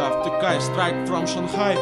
Да, втыкай, strike from Shanghai.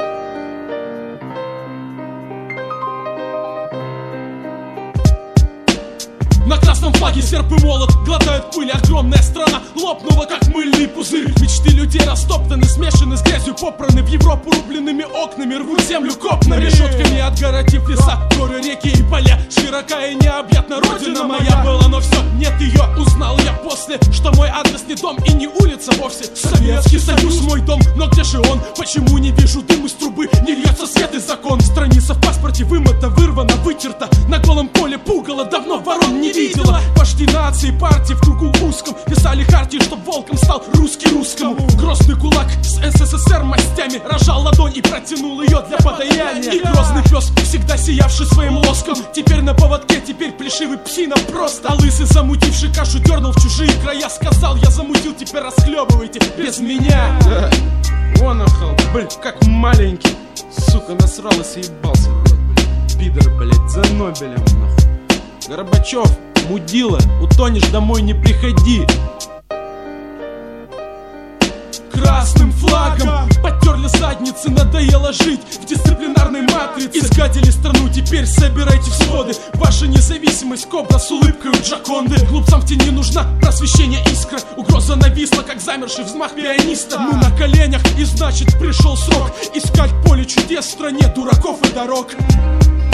На красном флаге серп и молот, глотает пыль огромная страна, лопнула как мыльный пузырь. Мечты людей растоптаны, смешаны с грязью, попраны в Европу рубленными окнами, рвут землю копнами, решетками отгородив леса, горы, реки и поля. Широка и необъятна родина моя была, но все, нет ее, узнал я после, что мой адрес не дом и не улица вовсе. Советский Союз мой дом, но где же он? Почему не вижу дым из трубы, не льется свет и закон? Страница в паспорте вымыта, вырвана, вытерта, на голом поле пугало, давно ворон не видела. Вожди нации, партии в кругу узком писали хартии, чтоб волком стал русский русскому. Грозный кулак с СССР мастями рожал ладонь и протянул ее для подаяния. И грозный пес, всегда сиявший своим лоском, теперь на поводке, теперь плешивый псина просто. А лысый, замутивший кашу, дернул в чужие края, сказал: я замутил, теперь расхлебывайте без меня. Да. Вон охал, блядь, как маленький. Сука, насрался и ебался, блядь. Пидор, блядь, за Нобелем, нахуй. Горбачев, мудила, утонешь, домой не приходи. Красным флагом потерли задницы, надоело жить в дисциплинарной матрице. Искатели страну, теперь собирайте всходы. Ваша независимость, кобра с улыбкой у Джаконды. Глупцам в тени нужна просвещение искра. Угроза нависла, как замерший взмах пианиста. Мы на коленях, и значит пришел срок искать поле чудес в стране дураков и дорог.